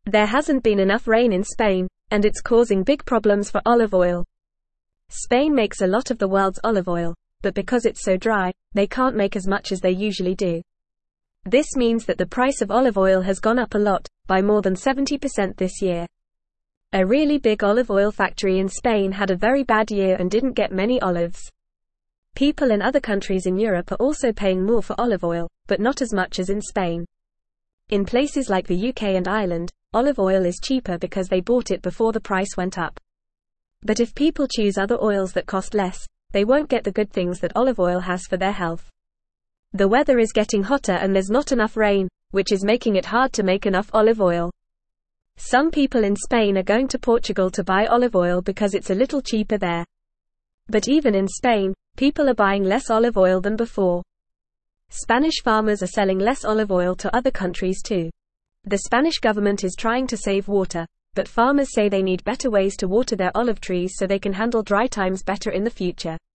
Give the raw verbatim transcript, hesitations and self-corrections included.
There hasn't been enough rain in Spain, and it's causing big problems for olive oil. Spain makes a lot of the world's olive oil, but because it's so dry, they can't make as much as they usually do. This means that the price of olive oil has gone up a lot, by more than seventy percent this year. A really big olive oil factory in Spain had a very bad year and didn't get many olives. People in other countries in Europe are also paying more for olive oil, but not as much as in Spain. In places like the U K and Ireland, olive oil is cheaper because they bought it before the price went up. But if people choose other oils that cost less, they won't get the good things that olive oil has for their health. The weather is getting hotter and there's not enough rain, which is making it hard to make enough olive oil. Some people in Spain are going to Portugal to buy olive oil because it's a little cheaper there. But even in Spain, people are buying less olive oil than before. Spanish farmers are selling less olive oil to other countries too. The Spanish government is trying to save water, but farmers say they need better ways to water their olive trees so they can handle dry times better in the future.